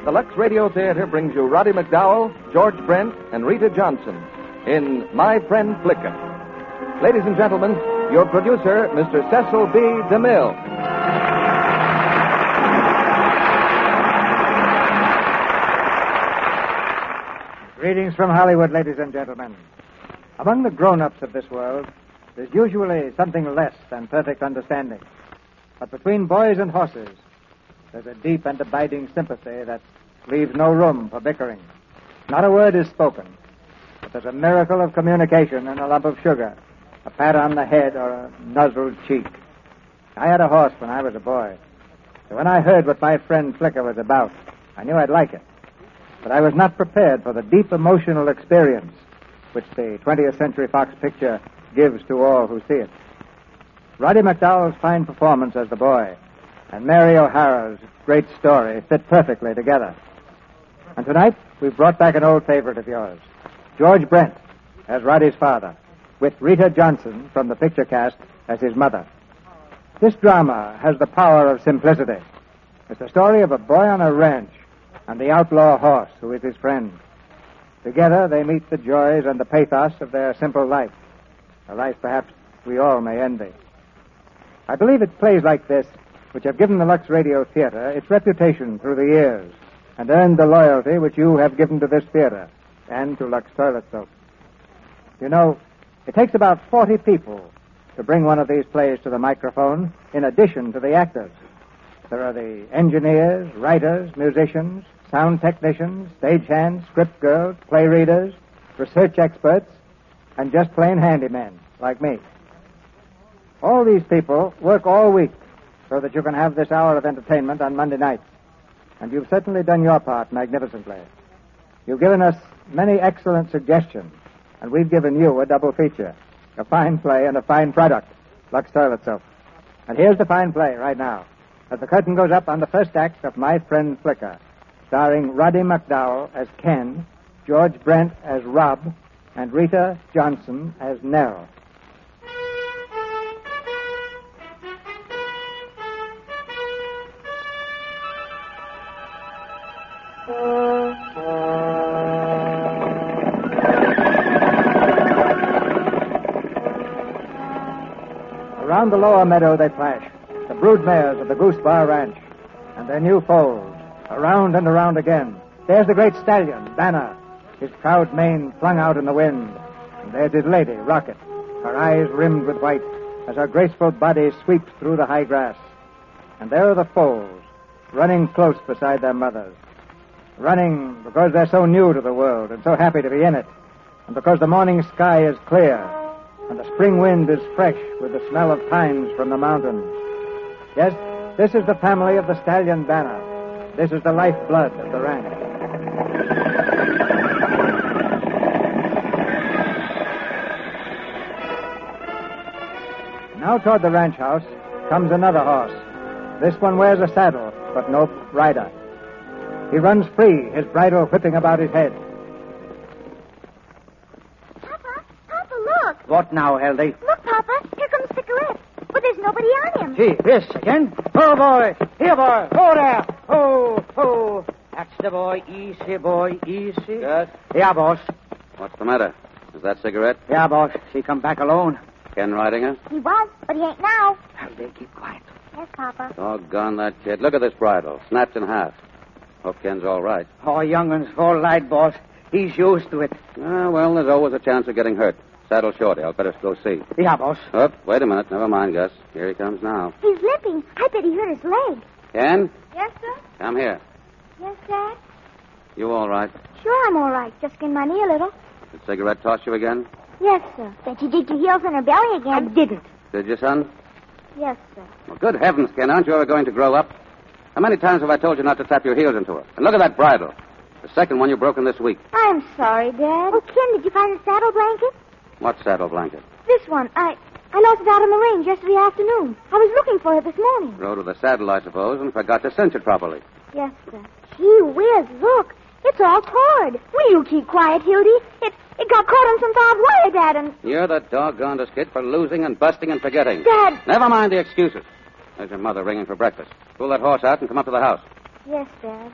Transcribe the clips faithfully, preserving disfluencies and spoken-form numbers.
the Lux Radio Theater brings you Roddy McDowall, George Brent, and Rita Johnson in My Friend Flicka. Ladies and gentlemen, your producer, Mister Cecil B. DeMille. Greetings from Hollywood, ladies and gentlemen. Among the grown-ups of this world, there's usually something less than perfect understanding. But between boys and horses, there's a deep and abiding sympathy that leaves no room for bickering. Not a word is spoken, but there's a miracle of communication in a lump of sugar, a pat on the head, or a nuzzled cheek. I had a horse when I was a boy, so when I heard what My Friend Flicka was about, I knew I'd like it. But I was not prepared for the deep emotional experience which the twentieth Century Fox picture gives to all who see it. Roddy McDowall's fine performance as the boy and Mary O'Hara's great story fit perfectly together. And tonight, we've brought back an old favorite of yours, George Brent as Roddy's father, with Rita Johnson from the picture cast as his mother. This drama has the power of simplicity. It's the story of a boy on a ranch and the outlaw horse who is his friend. Together, they meet the joys and the pathos of their simple life, a life perhaps we all may envy. I believe it's plays like this which have given the Lux Radio Theater its reputation through the years and earned the loyalty which you have given to this theater and to Lux Toilet Soap. You know, it takes about forty people to bring one of these plays to the microphone in addition to the actors. There are the engineers, writers, musicians, sound technicians, stagehands, script girls, play readers, research experts, and just plain handymen like me. All these people work all week so that you can have this hour of entertainment on Monday nights. And you've certainly done your part magnificently. You've given us many excellent suggestions, and we've given you a double feature, a fine play and a fine product, Lux Toilet Soap. And here's the fine play right now, as the curtain goes up on the first act of My Friend Flicka, starring Roddy McDowall as Ken, George Brent as Rob, and Rita Johnson as Nell. Around the lower meadow they flash, the brood mares of the Goose Bar Ranch, and their new foals, around and around again. There's the great stallion, Banner, his proud mane flung out in the wind. And there's his lady, Rocket, her eyes rimmed with white, as her graceful body sweeps through the high grass. And there are the foals, running close beside their mothers. Running because they're so new to the world and so happy to be in it, and because the morning sky is clear, and the spring wind is fresh with the smell of pines from the mountains. Yes, this is the family of the stallion Banner. This is the lifeblood of the ranch. Now toward the ranch house comes another horse. This one wears a saddle, but no rider. He runs free, his bridle whipping about his head. Papa, Papa, look. What now, Hildy? Look, Papa, here comes Cigarette. But there's nobody on him. Gee, this again? Oh, boy. Here, boy. Oh, there. Oh, oh. That's the boy. Easy, boy. Easy. Yes? Yeah, boss. What's the matter? Is that Cigarette? Yeah, boss. She come back alone. Ken riding her? He was, but he ain't now. Hildy, keep quiet. Yes, Papa. Doggone that kid. Look at this bridle. Snapped in half. Hope Ken's all right. Oh, youngun's all right, boss. He's used to it. Ah, well, there's always a chance of getting hurt. Saddle shorty. I'll better go see. Yeah, boss. Oh, wait a minute. Never mind, Gus. Here he comes now. He's limping. I bet he hurt his leg. Ken? Yes, sir? Come here. Yes, Dad? You all right? Sure, I'm all right. Just skinned my knee a little. Did Cigarette toss you again? Yes, sir. Then she digged her heels in her belly again. I didn't. Did you, son? Yes, sir. Well, good heavens, Ken. Aren't you ever going to grow up? How many times have I told you not to tap your heels into her? And look at that bridle. The second one you've broken this week. I'm sorry, Dad. Oh, Ken, did you find the saddle blanket? What saddle blanket? This one. I I lost it out on the range yesterday afternoon. I was looking for it this morning. Rode with the saddle, I suppose, and forgot to cinch it properly. Yes, sir. Gee whiz, look. It's all cord. Will you keep quiet, Hildy? It it got caught on some barbed wire, Dad, and... You're the doggonedest kid for losing and busting and forgetting. Dad... Never mind the excuses. There's your mother ringing for breakfast. Pull that horse out and come up to the house. Yes, Dad.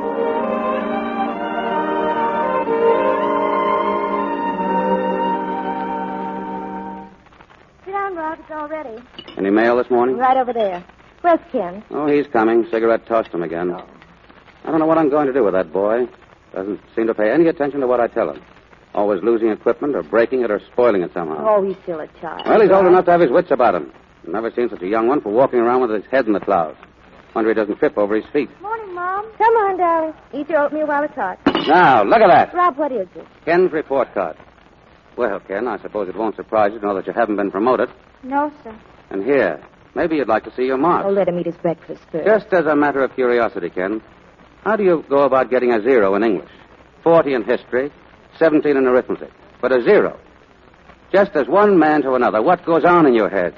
Sit down, Rob. It's all ready. Any mail this morning? Right over there. Where's Ken? Oh, he's coming. Cigarette tossed him again. Oh. I don't know what I'm going to do with that boy. Doesn't seem to pay any attention to what I tell him. Always losing equipment or breaking it or spoiling it somehow. Oh, he's still a child. Well, he's old enough to have his wits about him. Never seen such a young one for walking around with his head in the clouds. Wonder he doesn't trip over his feet. Morning, Mom. Come on, darling. Eat your oatmeal while it's hot. Now, look at that. Rob, what is it? Ken's report card. Well, Ken, I suppose it won't surprise you to know that you haven't been promoted. No, sir. And here, maybe you'd like to see your marks. Oh, let him eat his breakfast first. Just as a matter of curiosity, Ken, how do you go about getting a zero in English? Forty in history, seventeen in arithmetic, but a zero. Just as one man to another, what goes on in your head?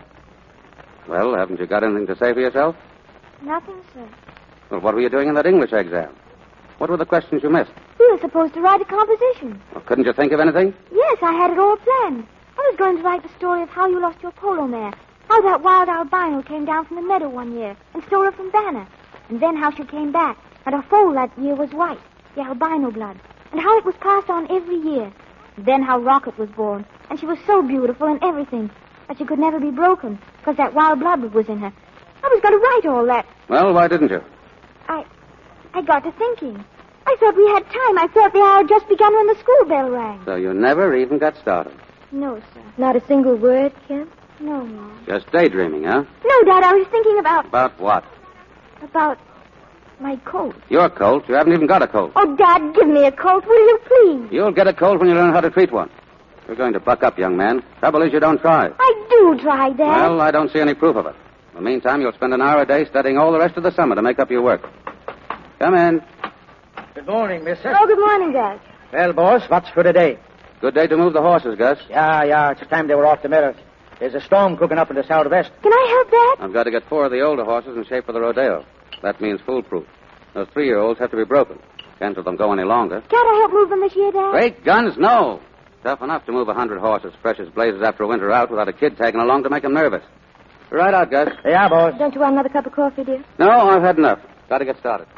Well, haven't you got anything to say for yourself? Nothing, sir. Well, what were you doing in that English exam? What were the questions you missed? We were supposed to write a composition. Well, couldn't you think of anything? Yes, I had it all planned. I was going to write the story of how you lost your polo mare, how that wild albino came down from the meadow one year and stole her from Banner, and then how she came back, and her foal that year was white, the albino blood, and how it was passed on every year. And then how Rocket was born, and she was so beautiful and everything, but she could never be broken, because that wild blood was in her. I was going to write all that. Well, why didn't you? I... I got to thinking. I thought we had time. I thought the hour had just begun when the school bell rang. So you never even got started. No, sir. Not a single word, Kim? No, Mom. Just daydreaming, huh? No, Dad, I was thinking about... About what? About my coat. Your colt? You haven't even got a colt. Oh, Dad, give me a coat, will you, please? You'll get a colt when you learn how to treat one. You're going to buck up, young man. Trouble is you don't try. I do try, Dad. Well, I don't see any proof of it. In the meantime, you'll spend an hour a day studying all the rest of the summer to make up your work. Come in. Good morning, mister. Oh, good morning, Dad. Well, boss, what's for today? Good day to move the horses, Gus. Yeah, yeah, it's time they were off the meadows. There's a storm cooking up in the southwest. Can I help, Dad? I've got to get four of the older horses in shape for the rodeo. That means foolproof. Those three-year-olds have to be broken. Can't let them go any longer. Can't I help move them this year, Dad? Great guns, no. Tough enough to move a hundred horses fresh as blazes after a winter out without a kid tagging along to make them nervous. Right out, Gus. Yeah, boss. Don't you want another cup of coffee, dear? No, I've had enough. Got to get started.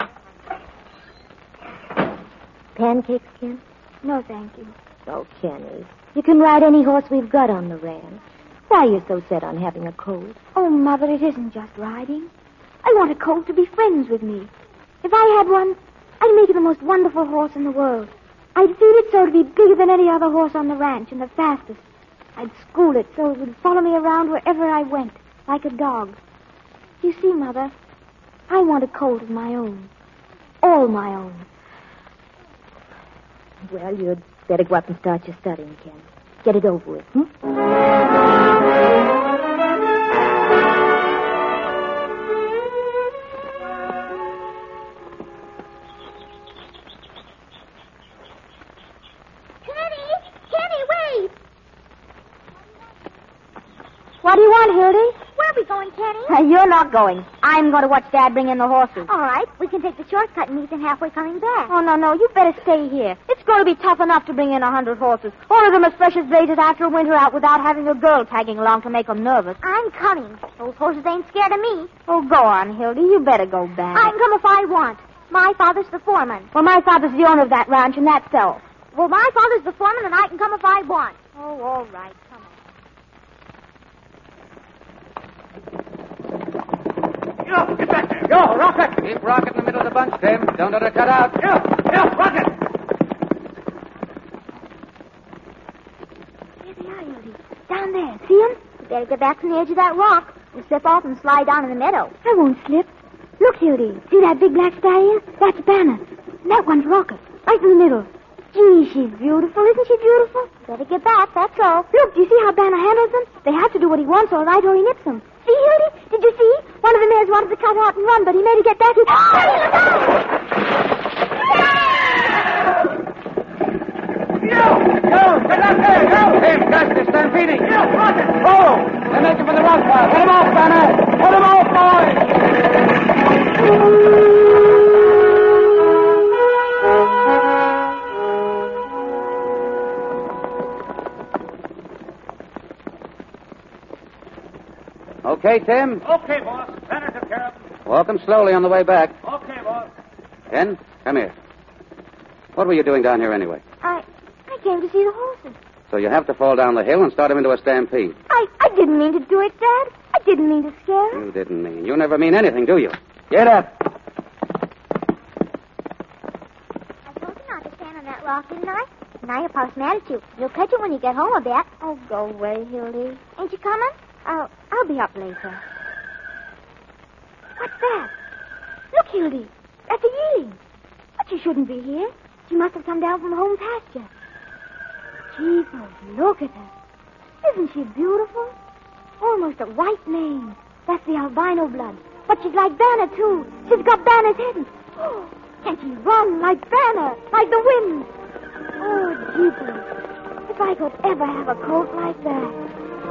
Pancakes, Ken? No, thank you. Oh, Kenny, you can ride any horse we've got on the ranch. Why are you so set on having a colt? Oh, Mother, it isn't just riding. I want a colt to be friends with me. If I had one, I'd make it the most wonderful horse in the world. I'd feed it so to be bigger than any other horse on the ranch and the fastest. I'd school it so it would follow me around wherever I went, like a dog. You see, Mother, I want a colt of my own. All my own. Well, you'd better go up and start your studying, Ken. Get it over with, hmm? Kenny! Kenny, wait! What do you want, Hildy? Where are we going, Kenny? Uh, you're not going. I'm going to watch Dad bring in the horses. All right, we can take the shortcut and meet them halfway coming back. Oh, no, no. You better stay here. It's going to be tough enough to bring in a hundred horses. All of them as fresh as blazes after a winter out without having a girl tagging along to make them nervous. I'm coming. Those horses ain't scared of me. Oh, go on, Hildy. You better go back. I can come if I want. My father's the foreman. Well, my father's the owner of that ranch, and that's so. Well, my father's the foreman, and I can come if I want. Oh, all right. Come on. Yo, get back there. Yo, Rocket. Keep Rocket in the middle of the bunch, Tim. Don't let her cut out. Yo, yo, Rocket. There they are, Hildy. Down there. See them? You better get back from the edge of that rock and slip off and slide down in the meadow. I won't slip. Look, Hildy. See that big black stallion? That's Banner. And that one's Rocket. Right in the middle. Gee, she's beautiful. Isn't she beautiful? Better get back, that's all. Look, do you see how Banner handles them? They have to do what he wants, all right, or he nips them. See, Hildy? Did you see? One of the mares wanted to cut out and run, but he made her get back. He... Yo, yo, get up there, yo. Hey, Gus, they're stampeding. Yo, Rocket. Oh, they're making for the rock pile. Let them off, Banner. Let them off, boys. Okay, Tim. Okay, boss. Banner took care of him. Walk them slowly on the way back. Okay, boss. Ken, come here. What were you doing down here anyway? I I came to see the horses. So you have to fall down the hill and start them into a stampede. I, I didn't mean to do it, Dad. I didn't mean to scare them. You didn't mean. You never mean anything, do you? Get up. I told you not to stand on that rock, didn't I? Now your pa's mad at you. You'll catch it when you get home, I bet. Oh, go away, Hildy. Ain't you coming? I'll, I'll be up later. What's that? Look, Hildy. That's a yearling. But she shouldn't be here. She must have come down from home pasture. Jeepers, look at her. Isn't she beautiful? Almost a white mane. That's the albino blood. But she's like Banner, too. She's got Banner's head. Oh, and she runs like Banner, like the wind. Oh, jeepers. If I could ever have a coat like that.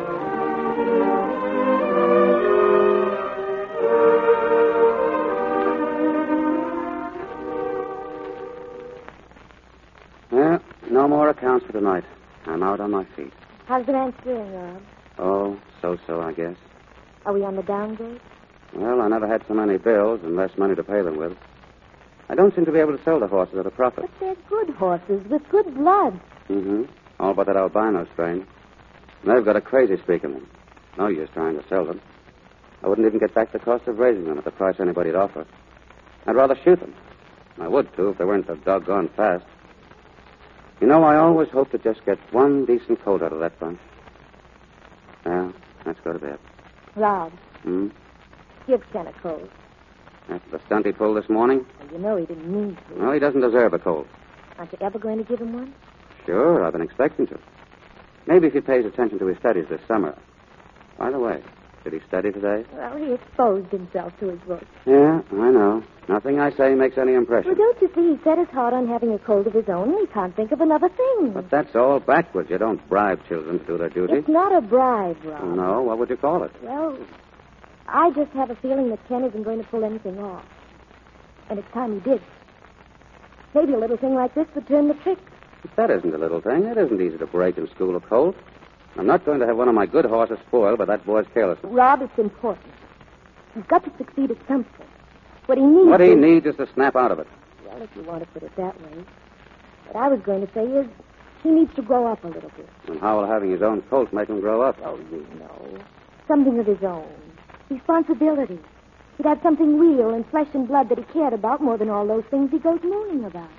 Well, no more accounts for tonight. I'm out on my feet. How's the ranch doing, Rob? Oh, so-so, I guess. Are we on the downgrade? Well, I never had so many bills and less money to pay them with. I don't seem to be able to sell the horses at a profit. But they're good horses with good blood. Mm-hmm. All but that albino strain. And they've got a crazy streak in them. No use trying to sell them. I wouldn't even get back the cost of raising them at the price anybody'd offer. I'd rather shoot them. I would, too, if they weren't so doggone fast. You know, I always hope to just get one decent colt out of that bunch. Well, let's go to bed. Rob, Hmm? give Ken a colt. After the stunt he pulled this morning? Well, you know he didn't mean to. Well, he doesn't deserve a colt. Aren't you ever going to give him one? Sure, I've been expecting to. Maybe if he pays attention to his studies this summer. By the way, did he study today? Well, he exposed himself to his books. Yeah, I know. Nothing I say makes any impression. Well, don't you see he set his heart on having a colt of his own, and he can't think of another thing. But that's all backwards. You don't bribe children to do their duty. It's not a bribe, Rob. No, what would you call it? Well, I just have a feeling that Ken isn't going to pull anything off. And it's time he did. Maybe a little thing like this would turn the trick. That isn't a little thing. It isn't easy to break and school a colt. I'm not going to have one of my good horses spoiled by that boy's carelessness. Rob, it's important. He's got to succeed at something. What he needs What he is... needs is to snap out of it. Well, if you want to put it that way. What I was going to say is he needs to grow up a little bit. And how will having his own colt make him grow up? Oh, you know. Something of his own. Responsibility. He'd have something real and flesh and blood that he cared about more than all those things he goes mooning about.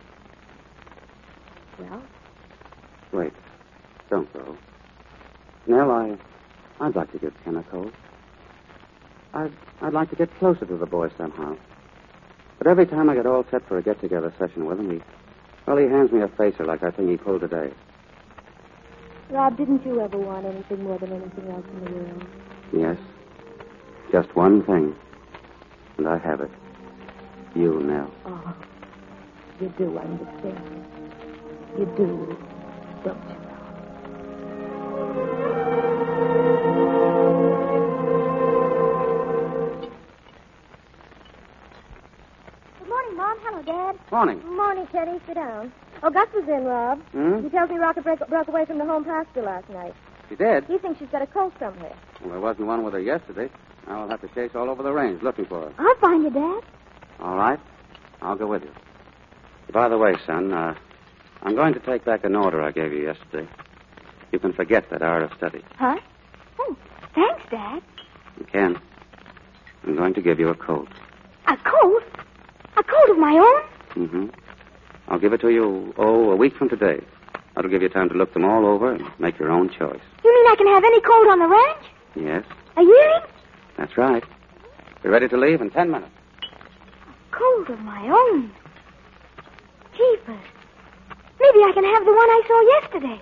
Well? Wait. Don't go. Nell, I, I'd like to give Ken a colt. I'd, I'd like to get closer to the boy somehow. But every time I get all set for a get-together session with him, he, well, he hands me a facer like I think he pulled today. Rob, didn't you ever want anything more than anything else in the world? Yes. Just one thing. And I have it. You, Nell. Oh, you do understand. You do, don't you? Good morning, Mom. Hello, Dad. Morning. Morning, Teddy. Sit down. Oh, Gus was in, Rob. Hmm? He tells me Rocket broke, broke away from the home pasture last night. She did? He thinks she's got a colt somewhere. Well, there wasn't one with her yesterday. Now I'll have to chase all over the range looking for her. I'll find you, Dad. All right. I'll go with you. By the way, son, uh, I'm going to take back an order I gave you yesterday. You can forget that hour of study. Huh? Oh, thanks, Dad. You can. I'm going to give you a coat. A coat? A coat of my own? Mm-hmm. I'll give it to you, oh, a week from today. That'll give you time to look them all over and make your own choice. You mean I can have any coat on the ranch? Yes, A yearling? that's right. Be ready to leave in ten minutes. A coat of my own. Jeepers. Maybe I can have the one I saw yesterday.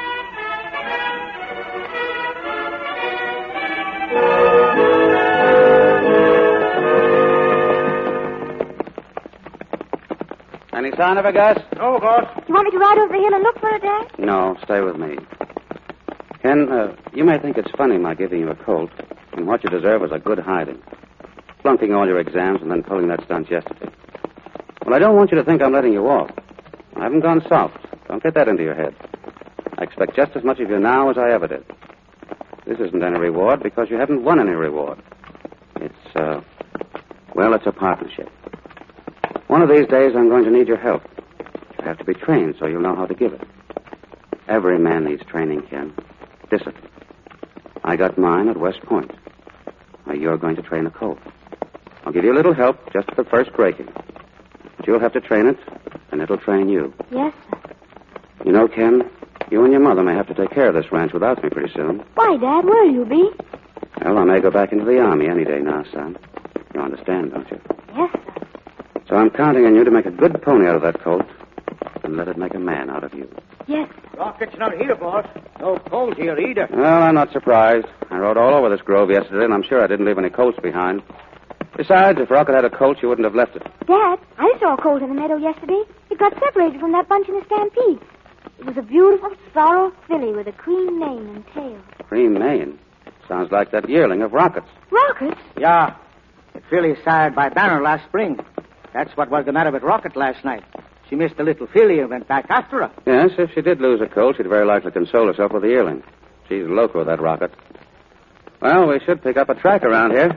Any sign of her, Gus? No, boss. You want me to ride over the hill and look for her, Dad? No, stay with me. Ken, uh, you may think it's funny my giving you a colt, and what you deserve is a good hiding. Flunking all your exams and then pulling that stunt yesterday. Well, I don't want you to think I'm letting you off. I haven't gone soft. Don't get that into your head. I expect just as much of you now as I ever did. This isn't any reward because you haven't won any reward. It's, uh, well, it's a partnership. One of these days, I'm going to need your help. You have to be trained so you'll know how to give it. Every man needs training, Ken. Discipline. I got mine at West Point. Now, you're going to train a colt. I'll give you a little help just for the first breaking. But you'll have to train it, and it'll train you. Yes, sir. You know, Ken, you and your mother may have to take care of this ranch without me pretty soon. Why, Dad? Where'll you be? Well, I may go back into the Army any day now, son. You understand, don't you? Yes, sir. So I'm counting on you to make a good pony out of that colt and let it make a man out of you. Yes, sir. Rocket's not here, boss. No colt here either. Well, I'm not surprised. I rode all over this grove yesterday, and I'm sure I didn't leave any colts behind. Besides, if Rocket had a colt, you wouldn't have left it. Dad, I saw a colt in the meadow yesterday. It got separated from that bunch in a stampede. It was a beautiful sorrel filly with a cream mane and tail. Cream mane? Sounds like that yearling of Rocket's. Rockets? Yeah. The filly sired by Banner last spring. That's what was the matter with Rocket last night. She missed the little filly and went back after her. Yes, if she did lose a colt, she'd very likely console herself with the yearling. She's loco, that Rocket. Well, we should pick up a track around here.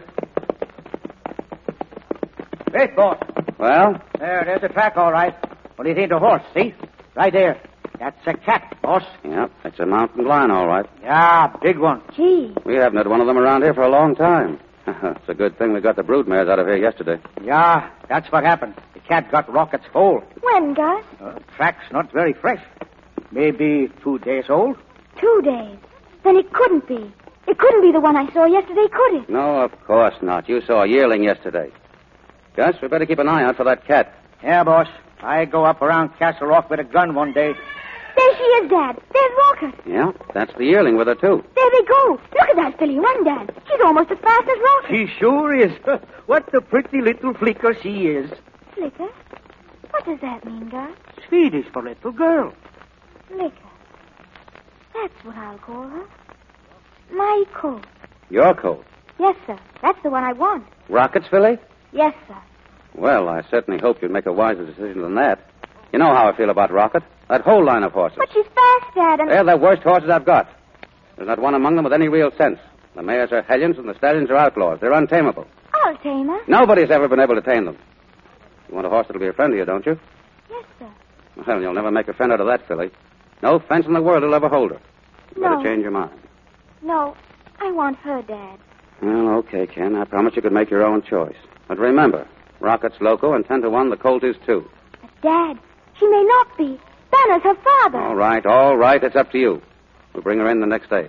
Wait, boss. Well? There, there's a track, all right. But it ain't a horse, see? Right there. That's a cat, boss. Yep, it's a mountain lion, all right. Yeah, big one. Gee. We haven't had one of them around here for a long time. It's a good thing we got the broodmares out of here yesterday. Yeah, that's what happened. The cat got Rocket's foal. When, Gus? Uh, track's not very fresh. Maybe two days old. Two days. Then it couldn't be. It couldn't be the one I saw yesterday, could it? No, of course not. You saw a yearling yesterday. Gus, we better keep an eye out for that cat. Yeah, boss. I go up around Castle Rock with a gun one day. There she is, Dad. There's Rocket. Yeah, that's the yearling with her, too. There they go. Look at that filly run, Dad. She's almost as fast as Rocket. She sure is. What a pretty little flicker she is. Flicker? What does that mean, Gus? Swedish for little girl. Flicker. That's what I'll call her. My colt. Your colt? Yes, sir. That's the one I want. Rocket's filly? Yes, sir. Well, I certainly hope you'd make a wiser decision than that. You know how I feel about Rocket. That whole line of horses. But she's fast, Dad, and... They're the worst horses I've got. There's not one among them with any real sense. The mares are hellions and the stallions are outlaws. They're untamable. I'll tame her. Nobody's ever been able to tame them. You want a horse that'll be a friend of you, don't you? Yes, sir. Well, you'll never make a friend out of that filly. No fence in the world will ever hold her. You No. better change your mind. No, I want her, Dad. Well, okay, Ken. I promise you could make your own choice. But remember, Rocket's loco, and ten to one, the colt is too. But, Dad, she may not be. Banner's her father. All right, all right. It's up to you. We'll bring her in the next day.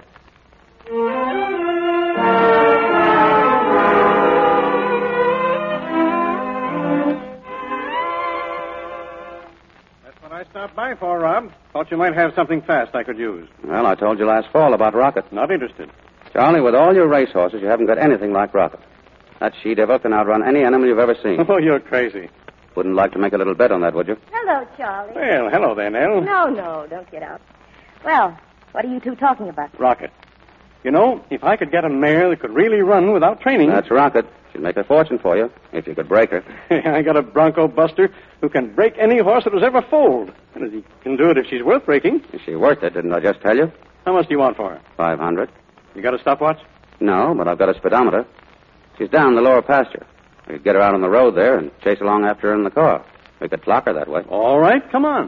That's what I stopped by for, Rob. Thought you might have something fast I could use. Well, I told you last fall about Rocket. Not interested. Charlie, with all your racehorses, you haven't got anything like Rocket. That she-devil can outrun any animal you've ever seen. Oh, you're crazy. Wouldn't like to make a little bet on that, would you? Hello, Charlie. Well, hello there, Nell. No, no, don't get up. Well, what are you two talking about? Rocket. You know, if I could get a mare that could really run without training... That's Rocket. She'd make a fortune for you, if you could break her. I got a bronco buster who can break any horse that was ever foaled. And he can do it if she's worth breaking. Is she worth it, didn't I just tell you? How much do you want for her? Five hundred. You got a stopwatch? No, but I've got a speedometer. She's down the lower pasture. We could get her out on the road there and chase along after her in the car. We could clock her that way. All right, come on.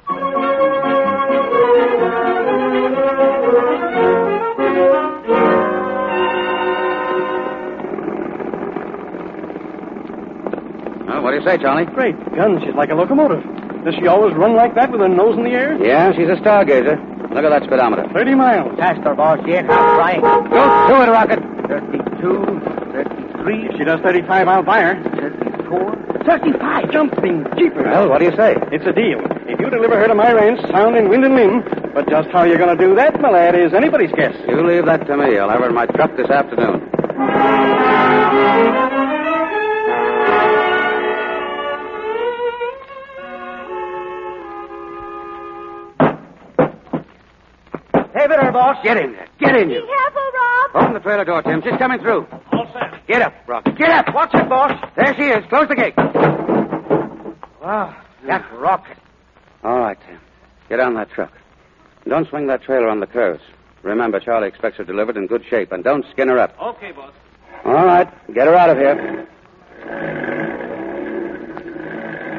Well, what do you say, Charlie? Great guns, she's like a locomotive. Does she always run like that with her nose in the air? Yeah, she's a stargazer. Look at that speedometer. Thirty miles. Faster, boss. She ain't half trying. Go to it, Rocket. Thirty-two, thirty-three, If she does thirty-five, I'll buy her. thirty-four, thirty-five. Jumping jeepers. Well, what do you say? It's a deal. If you deliver her to my ranch, sound in wind and limb. But just how you're going to do that, my lad, is anybody's guess. You leave that to me. I'll have her in my truck this afternoon. Hey there, boss. Get in there. Get in, Be you. careful, Rob. Open the trailer door, Tim. She's coming through. All set. Get up, Rocket. Get up. Watch it, boss. There she is. Close the gate. Wow, that Rocket. All right, Tim. Get on that truck. And don't swing that trailer on the curves. Remember, Charlie expects her delivered in good shape, and don't skin her up. Okay, boss. All right. Get her out of here.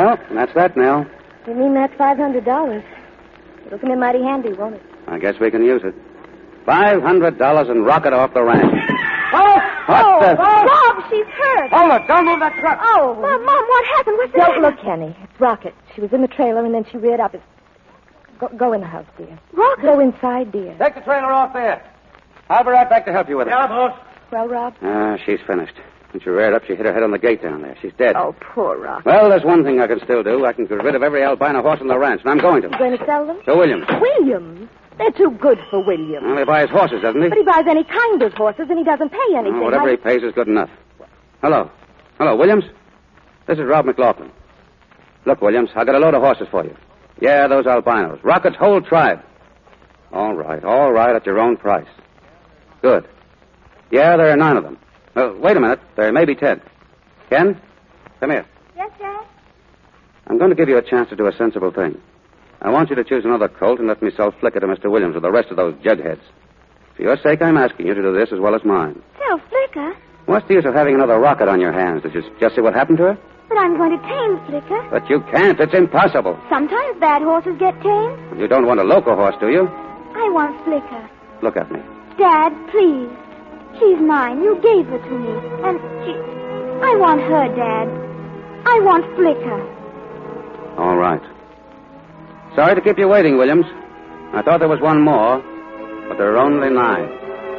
Well, that's that, Nell. You mean that's five hundred dollars? It'll come in mighty handy, won't it? I guess we can use it. Five hundred dollars and rocket off the ranch. Oh! What oh, the- oh, Bob, she's hurt. Hold it! Don't move that truck! Oh. Mom, Mom, what happened? What's the Don't matter? look, Kenny. It's Rocket. She was in the trailer, and then she reared up. It's... Go, go in the house, dear. Rocket? Go inside, dear. Take the trailer off there. I'll be right back to help you with it. Yeah, boss. Well, Rob? Ah, she's finished. When she reared up, she hit her head on the gate down there. She's dead. Oh, poor Rocket. Well, there's one thing I can still do. I can get rid of every albino horse on the ranch, and I'm going to. You going to sell them? To Williams. Williams? They're too good for Williams. Well, he buys horses, doesn't he? But he buys any kind of horses, and he doesn't pay anything. Oh, whatever I- he pays is good enough. Hello. Hello, Williams? This is Rob McLaughlin. Look, Williams, I got a load of horses for you. Yeah, those albinos. Rocket's whole tribe. All right, all right, at your own price. Good. Yeah, there are nine of them. Uh, wait a minute. There may be ten. Ken, come here. Yes, Dad? I'm going to give you a chance to do a sensible thing. I want you to choose another colt and let me sell Flicker to Mister Williams with the rest of those jugheads. For your sake, I'm asking you to do this as well as mine. Sell Flicker? What's the use of having another rocket on your hands? Did you just see what happened to her? But I'm going to tame Flicker. But you can't. It's impossible. Sometimes bad horses get tamed. You don't want a local horse, do you? I want Flicker. Look at me. Dad, please. She's mine. You gave her to me. And she... I want her, Dad. I want Flicker. All right. Sorry to keep you waiting, Williams. I thought there was one more, but there are only nine.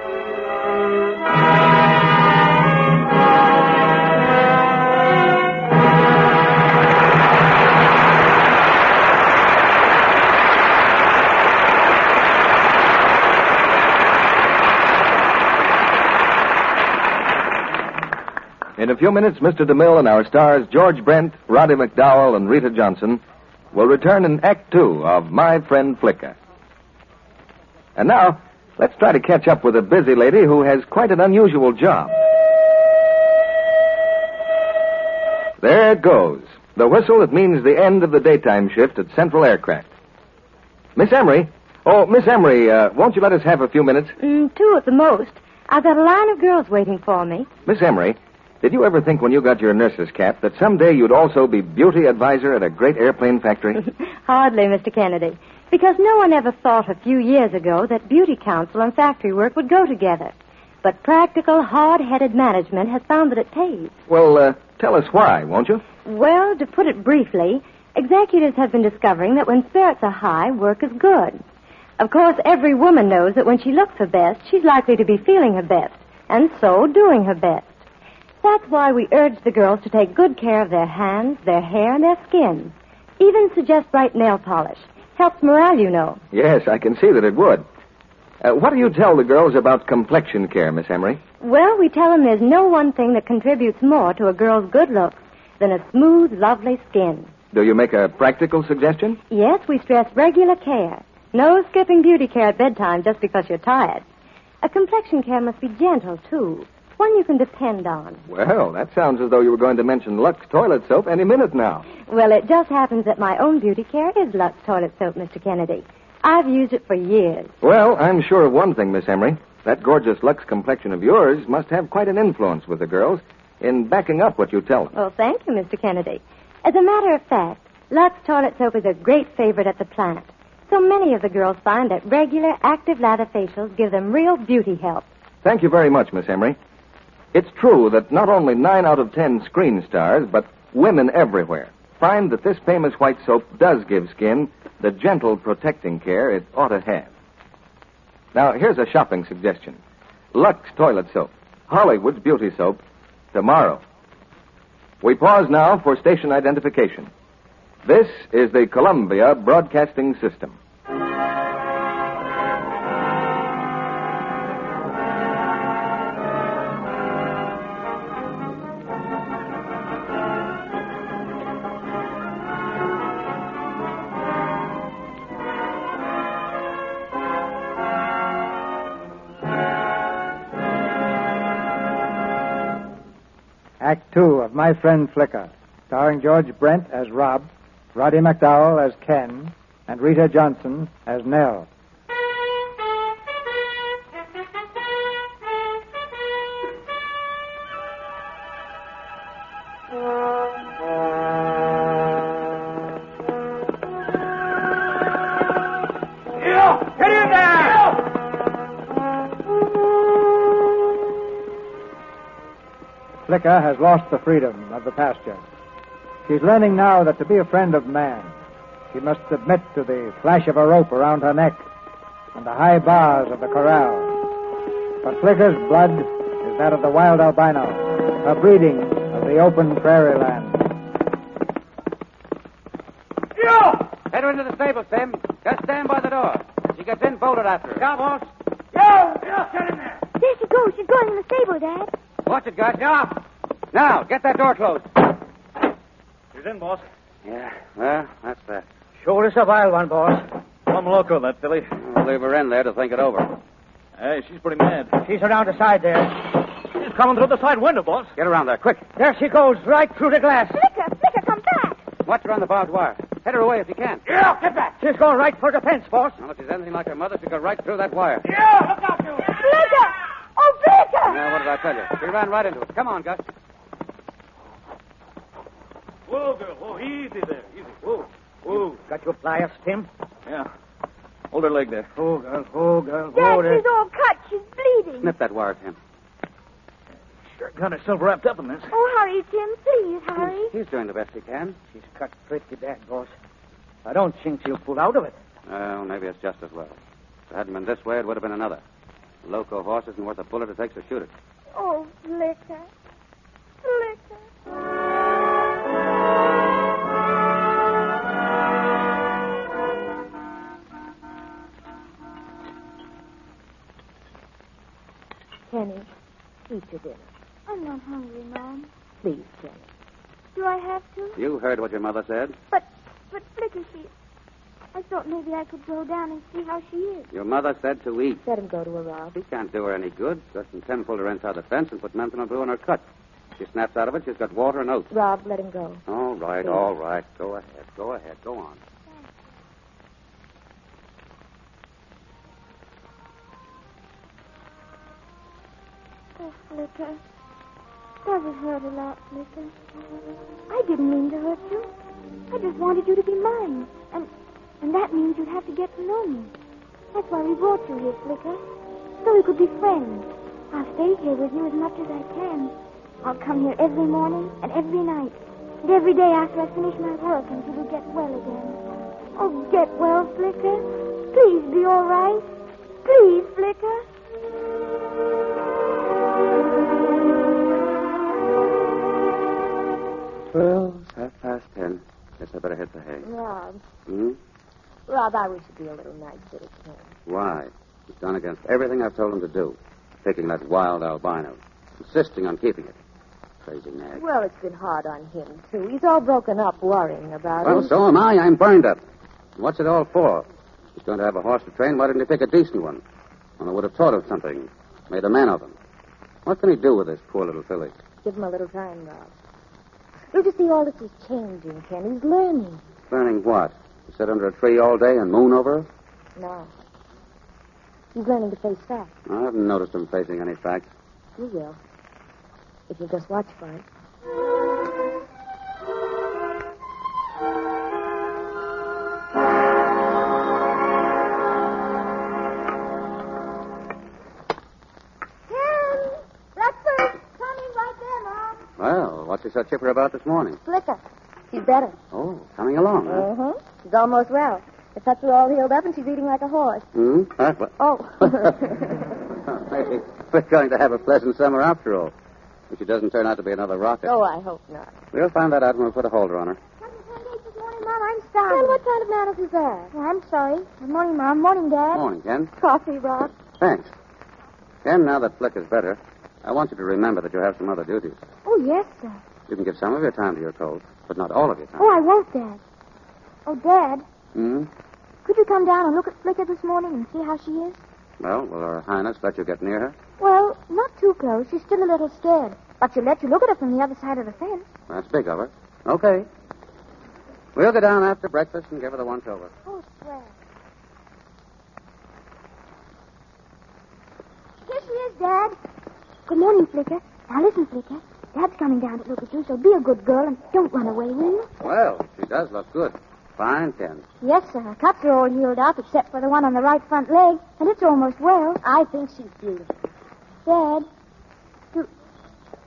In a few minutes, Mister DeMille and our stars, George Brent, Roddy McDowell, and Rita Johnson, will return in Act Two of My Friend Flicker. And now, let's try to catch up with a busy lady who has quite an unusual job. There it goes. The whistle that means the end of the daytime shift at Central Aircraft. Miss Emery. Oh, Miss Emery, uh, won't you let us have a few minutes? Mm, two at the most. I've got a line of girls waiting for me. Miss Emery, did you ever think when you got your nurse's cap that someday you'd also be beauty advisor at a great airplane factory? Hardly, Mister Kennedy. Because no one ever thought a few years ago that beauty council and factory work would go together. But practical, hard-headed management has found that it pays. Well, uh, tell us why, won't you? Well, to put it briefly, executives have been discovering that when spirits are high, work is good. Of course, every woman knows that when she looks her best, she's likely to be feeling her best, and so doing her best. That's why we urge the girls to take good care of their hands, their hair, and their skin. Even suggest bright nail polish. Helps morale, you know. Yes, I can see that it would. Uh, what do you tell the girls about complexion care, Miss Emery? Well, we tell them there's no one thing that contributes more to a girl's good looks than a smooth, lovely skin. Do you make a practical suggestion? Yes, we stress regular care. No skipping beauty care at bedtime just because you're tired. A complexion care must be gentle, too. One you can depend on. Well, that sounds as though you were going to mention Lux toilet soap any minute now. Well, it just happens that my own beauty care is Lux toilet soap, Mister Kennedy. I've used it for years. Well, I'm sure of one thing, Miss Emery. That gorgeous Lux complexion of yours must have quite an influence with the girls in backing up what you tell them. Well, thank you, Mister Kennedy. As a matter of fact, Lux toilet soap is a great favorite at the plant. So many of the girls find that regular, active lather facials give them real beauty help. Thank you very much, Miss Emery. It's true that not only nine out of ten screen stars, but women everywhere find that this famous white soap does give skin the gentle, protecting care it ought to have. Now, here's a shopping suggestion. Lux toilet soap, Hollywood's beauty soap, tomorrow. We pause now for station identification. This is the Columbia Broadcasting System. Act Two of My Friend Flicker, starring George Brent as Rob, Roddy McDowell as Ken, and Rita Johnson as Nell. Flicker has lost the freedom of the pasture. She's learning now that to be a friend of man, she must submit to the flash of a rope around her neck and the high bars of the corral. But Flicker's blood is that of the wild albino, her breeding of the open prairie land. Head her into the stable, Tim. Just stand by the door. If she gets in, bolt it after her. Yeah, boss. Yo! Yo, get in there. There she goes. She's going in the stable, Dad. Watch it, Gus. Yeah. Now, get that door closed. She's in, boss. Yeah, well, that's that. Sure is a wild one, boss. Some loco, that filly. We'll leave her in there to think it over. Hey, she's pretty mad. She's around the side there. She's coming through the side window, boss. Get around there, quick. There she goes, right through the glass. Flicker, Flicker, come back. Watch her on the barbed wire. Head her away if you can. Yeah, get back. She's going right for the fence, boss. Well, if she's anything like her mother, she'll go right through that wire. Yeah, look out, you. Flicker! Oh, Flicker! Now, what did I tell you? She ran right into it. Come on, Gus. Whoa, girl. Whoa, easy there. Easy. Whoa. Whoa. Got your pliers, Tim? Yeah. Hold her leg there. Oh, girl, oh, girl, Dad, oh, there. she's all cut. She's bleeding. Snip that wire, Tim. Sure got herself wrapped up in this. Oh, hurry, Tim. Please, hurry. He's doing the best he can. She's cut pretty bad, boss. I don't think she'll pull out of it. Well, maybe it's just as well. If it hadn't been this way, it would have been another. The loco horse isn't worth a bullet it takes to shoot it. Oh, Flicker. Flicker. Kenny, eat your dinner. I'm not hungry, Mom. Please, Kenny. Do I have to? You heard what your mother said. But, but Flicker, she... I thought maybe I could go down and see how she is. Your mother said to eat. Let him go to her, Rob. He can't do her any good. Gus and Tim pulled her inside the fence and put menthol and blue in her cut. She snaps out of it, she's got water and oats. Rob, let him go. All right, Please. all right. Go ahead, go ahead, go on. Oh, Flicker. Does it hurt a lot, Flicker? I didn't mean to hurt you. I just wanted you to be mine. And and that means you'd have to get to know me. That's why we brought you here, Flicker. So we could be friends. I'll stay here with you as much as I can. I'll come here every morning and every night. And every day after I finish my work until you get well again. Oh, get well, Flicker. Please be all right. Please, Flicker. Well, it's half past ten. Guess I better hit the hay. Rob. Hmm? Rob, I wish you'd be a little nicer to Ken. Why? He's done against everything I've told him to do. Taking that wild albino. Insisting on keeping it. Crazy nag. Well, it's been hard on him, too. He's all broken up worrying about Well, it. so am I. I'm burned up. What's it all for? He's going to have a horse to train. Why didn't he pick a decent one? Well, I would have taught him something. Made a man of him. What can he do with this poor little filly? Give him a little time, Rob. You'll just see all this is changing, Ken. He's learning. Learning what? To sit under a tree all day and moon over her? No. He's learning to face facts. I haven't noticed him facing any facts. You will. If you just watch for it. Ken! Breakfast! Coming right there, Mom. Well, what's he so chipper about this morning? Flicker. He's better. Oh, coming along, huh? Uh-huh. She's almost well. The cuts are all healed up, and she's eating like a horse. Hmm? Huh? What? Oh. Maybe we're going to have a pleasant summer after all. If she doesn't turn out to be another rocket. Oh, I hope not. We'll find that out when we put a holder on her. Happy pancakes this morning, Mom. I'm sorry. Well, what kind of manners is that? Oh, I'm sorry. Good morning, Mom. Morning, Dad. Morning, Ken. Coffee, Rob. Thanks. Ken, now that Flick is better, I want you to remember that you have some other duties. Oh, yes, sir. You can give some of your time to your colt, but not all of your time. Oh, I won't, Dad. Oh, Dad, Hmm? could you come down and look at Flicker this morning and see how she is? Well, will Her Highness let you get near her? Well, not too close. She's still a little scared. But she'll let you look at her from the other side of the fence. That's big of her. Okay. We'll go down after breakfast and give her the once over. Oh, swell. Here she is, Dad. Good morning, Flicker. Now listen, Flicker. Dad's coming down to look at you, so be a good girl and don't run away, will you? Well, she does look good. Fine, Ken. Yes, sir. Her cuts are all healed up except for the one on the right front leg, and it's almost well. I think she's beautiful. Dad, do,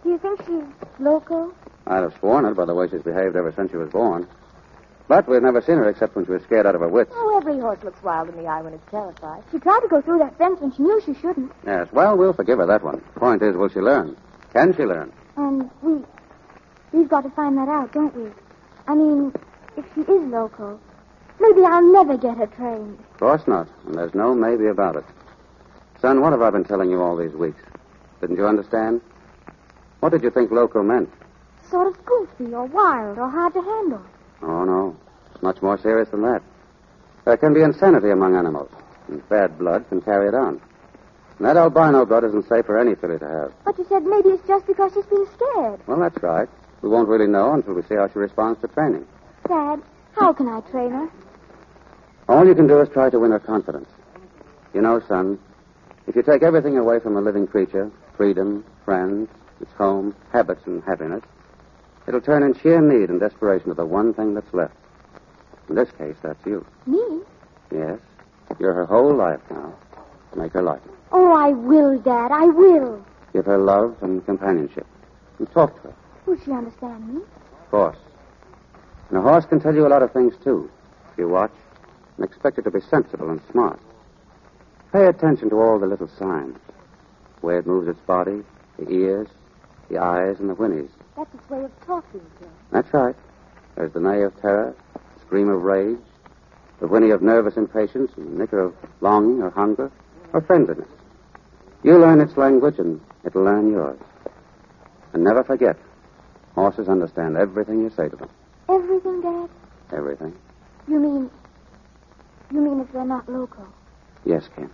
Do you think she's local? I'd have sworn it by the way she's behaved ever since she was born. But we've never seen her except when she was scared out of her wits. Oh, every horse looks wild in the eye when it's terrified. She tried to go through that fence when she knew she shouldn't. Yes, well, we'll forgive her that one. Point is, will she learn? Can she learn? And we... We've got to find that out, don't we? I mean, if she is local, maybe I'll never get her trained. Of course not, and there's no maybe about it. Son, what have I been telling you all these weeks? Didn't you understand? What did you think local meant? Sort of goofy or wild or hard to handle. Oh, no. It's much more serious than that. There can be insanity among animals, and bad blood can carry it on. And that albino blood isn't safe for any filly to have. But you said maybe it's just because she's been scared. Well, that's right. We won't really know until we see how she responds to training. Dad, how can I train her? All you can do is try to win her confidence. You know, son, if you take everything away from a living creature, freedom, friends, its home, habits, and happiness, it'll turn in sheer need and desperation to the one thing that's left. In this case, that's you. Me? Yes. You're her whole life now. Make her like it. Oh, I will, Dad. I will. Give her love and companionship. And talk to her. Will she understand me? Of course. And a horse can tell you a lot of things, too, if you watch and expect it to be sensible and smart. Pay attention to all the little signs. The way it moves its body, the ears, the eyes, and the whinnies. That's its way of talking, Jim. That's right. There's the neigh of terror, the scream of rage, the whinny of nervous impatience, and the nicker of longing or hunger or friendliness. You learn its language, and it'll learn yours. And never forget, horses understand everything you say to them. Everything, Dad? Everything. You mean... You mean if they're not local? Yes, Ken.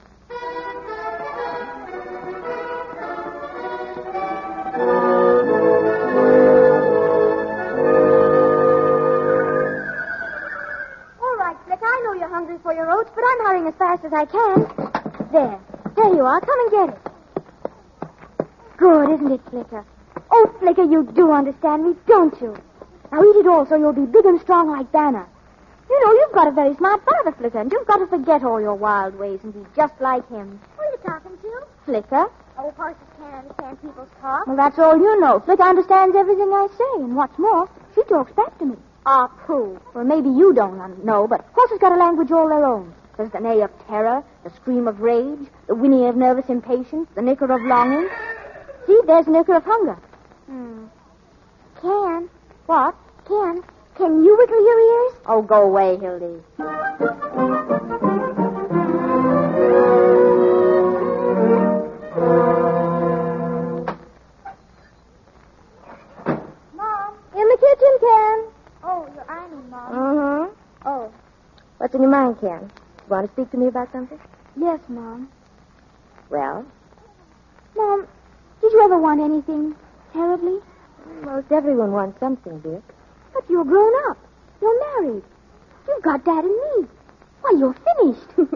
All right, Flick, I know you're hungry for your oats, but I'm hurrying as fast as I can. There. There you are. Come and get it. Good, isn't it, Flicker? Oh, Flicker, you do understand me, don't you? Now eat it all so you'll be big and strong like Banner. You know, you've got a very smart father, Flicker, and you've got to forget all your wild ways and be just like him. Who are you talking to? Flicker? Oh, horses can't understand people's talk. Well, that's all you know. Flicker understands everything I say, and what's more, she talks back to me. Ah, pooh. Well, maybe you don't un- know, but horses got a language all their own. There's the neigh of terror, the scream of rage, the whinny of nervous impatience, the nicker of longing. See, there's the nicker of hunger. Hmm. Ken. What? Ken, can you wiggle your ears? Oh, go away, Hildy. Mom. In the kitchen, Ken. Oh, you're ironing, Mom. Mm-hmm. Oh. What's in your mind, Ken? You want to speak to me about something? Yes, Mom. Well? Mom, did you ever want anything terribly? Most everyone wants something, dear. But you're grown up. You're married. You've got Dad and me. Why, you're finished.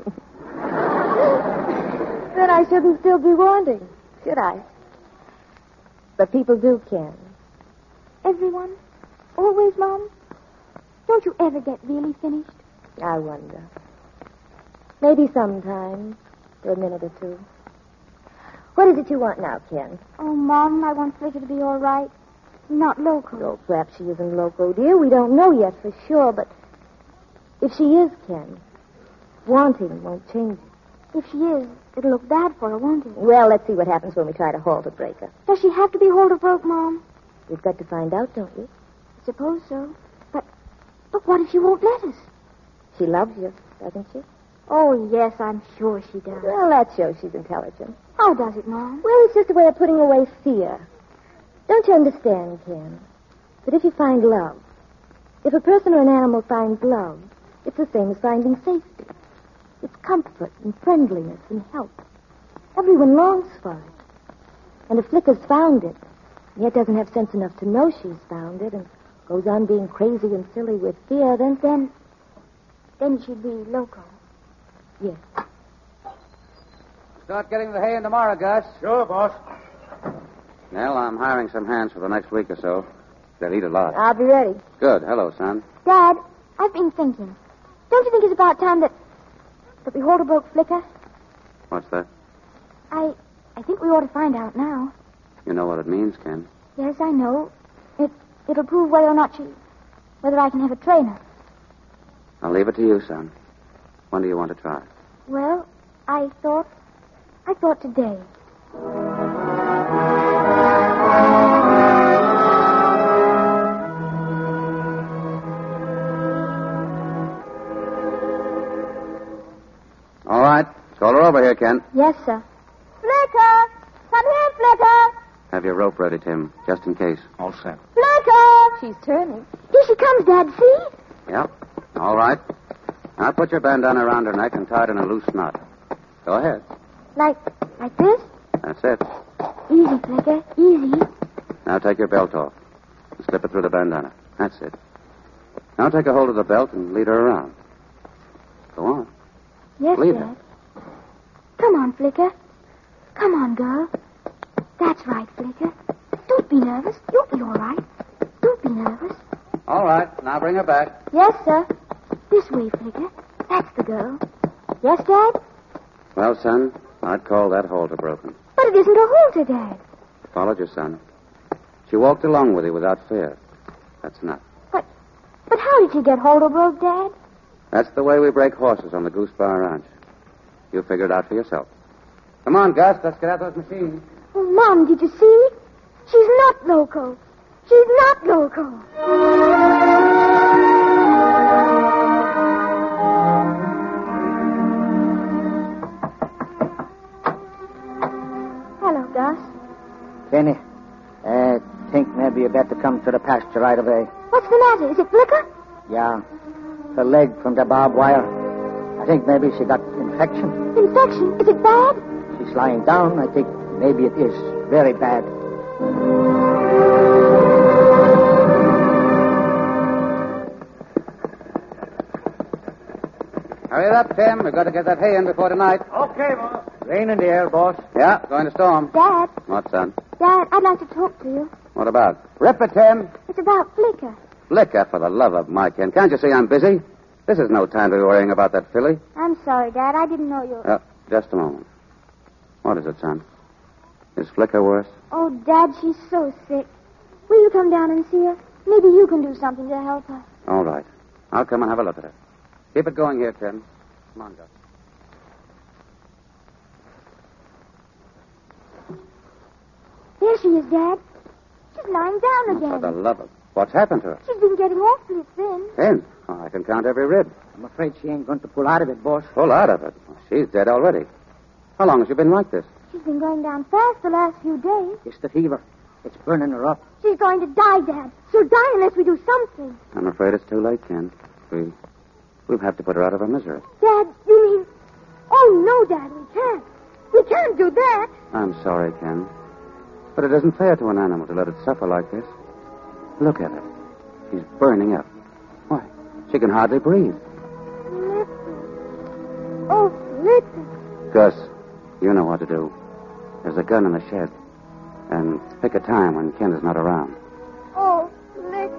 Then I shouldn't still be wanting, should I? But people do, Ken. Everyone? Always, Mom? Don't you ever get really finished? I wonder. Maybe sometime, for a minute or two. What is it you want now, Ken? Oh, Mom, I want Flicker to be all right. Not local. Oh, perhaps she isn't loco, dear. We don't know yet for sure, but if she is, Ken, wanting won't change it. If she is, it'll look bad for her, won't it? Well, let's see what happens when we try to halt or break her. Does she have to be hold or broke, Mom? We've got to find out, don't we? I suppose so. But, but what if she won't let us? She loves you, doesn't she? Oh, yes, I'm sure she does. Well, that shows she's intelligent. How does it, Mom? Well, it's just a way of putting away fear. Don't you understand, Ken, that if you find love, if a person or an animal finds love, it's the same as finding safety. It's comfort and friendliness and help. Everyone longs for it. And if Flicker's found it, yet doesn't have sense enough to know she's found it and goes on being crazy and silly with fear, then... Then, then she'd be local. Yes. Start getting the hay in tomorrow, Gus. Sure, boss. Well, I'm hiring some hands for the next week or so. They'll eat a lot. I'll be ready. Good. Hello, son. Dad, I've been thinking. Don't you think it's about time that, that we hold a broke Flicker? What's that? I, I think we ought to find out now. You know what it means, Ken. Yes, I know. It, it'll prove whether or not she... whether I can have a trainer. I'll leave it to you, son. When do you want to try? Well, I thought... I thought today. All right. Call her over here, Ken. Yes, sir. Flicker! Come here, Flicker! Have your rope ready, Tim, just in case. All set. Flicker! She's turning. Here she comes, Dad. See? Yep. All right. Now put your bandana around her neck and tie it in a loose knot. Go ahead. Like, like this? That's it. Easy, Flicker. Easy. Now take your belt off and slip it through the bandana. That's it. Now take a hold of the belt and lead her around. Go on. Yes, Lead Dad. her. Come on, Flicker. Come on, girl. That's right, Flicker. Don't be nervous. You'll be all right. Don't be nervous. All right. Now bring her back. Yes, sir. This way, Flicker. That's the girl. Yes, Dad? Well, son, I'd call that halter broken. But it isn't a halter, Dad. Followed you, son. She walked along with you without fear. That's enough. But, but how did she get halter broke, Dad? That's the way we break horses on the Goose Bar Ranch. You figure it out for yourself. Come on, Gus. Let's get out those machines. Oh, Mom, did you see? She's not loco. She's not loco. Hello, Gus. Kenny, I think maybe you better come to the pasture right away. What's the matter? Is it Flicker? Yeah. Her leg from the barbed wire. I think maybe she got infection. Infection? Is it bad? She's lying down. I think maybe it is very bad. Hurry it up, Tim. We've got to get that hay in before tonight. Okay, boss. Rain in the air, boss. Yeah, going to storm. Dad, What, son? Dad, I'd like to talk to you. What about? Rip it, Tim. It's about Flicker. Flicker, for the love of Mike, Ken. Can't you see I'm busy? This is no time to be worrying about that filly. I'm sorry, Dad. I didn't know you... Uh, just a moment. What is it, son? Is Flicker worse? Oh, Dad, she's so sick. Will you come down and see her? Maybe you can do something to help her. All right. I'll come and have a look at her. Keep it going here, Tim. Come on, Gus. There she is, Dad. She's lying down For the again. love of... What's happened to her? She's been getting awfully thin. Ten. Oh, I can count every rib. I'm afraid she ain't going to pull out of it, boss. Pull out of it. She's dead already. How long has she been like this? She's been going down fast the last few days. It's the fever. It's burning her up. She's going to die, Dad. She'll die unless we do something. I'm afraid it's too late, Ken. We... We'll have to put her out of her misery. Dad, you mean... Oh, no, Dad, we can't. We can't do that. I'm sorry, Ken. But it isn't fair to an animal to let it suffer like this. Look at her. She's burning up. Why, she can hardly breathe. Flicker. Oh, Flicker. Gus, you know what to do. There's a gun in the shed. And pick a time when Ken is not around. Oh, Flicker.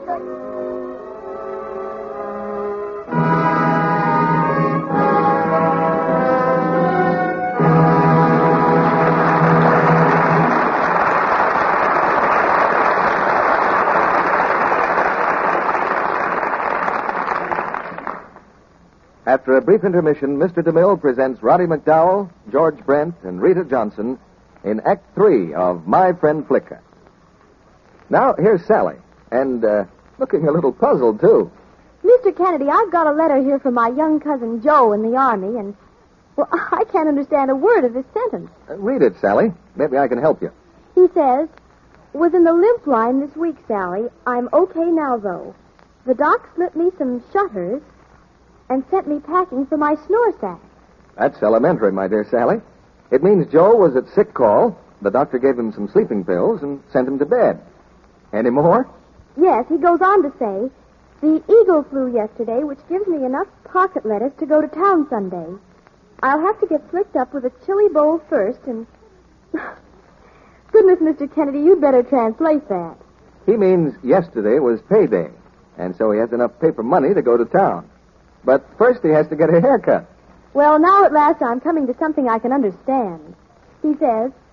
After a brief intermission, Mister DeMille presents Roddy McDowell, George Brent, and Rita Johnson in Act Three of My Friend Flicker. Now, here's Sally, and uh, looking a little puzzled, too. Mister Kennedy, I've got a letter here from my young cousin Joe in the Army, and, well, I can't understand a word of this sentence. Uh, read it, Sally. Maybe I can help you. He says, was in the limp line this week, Sally. I'm okay now, though. The doc slipped me some shutters and sent me packing for my snore sack. That's elementary, my dear Sally. It means Joe was at sick call. The doctor gave him some sleeping pills and sent him to bed. Any more? Yes, he goes on to say, the eagle flew yesterday, which gives me enough pocket lettuce to go to town Sunday. I'll have to get slicked up with a chili bowl first and... Goodness, Mister Kennedy, you'd better translate that. He means yesterday was payday, and so he has enough paper money to go to town. But first he has to get a haircut. Well, now at last I'm coming to something I can understand. He says,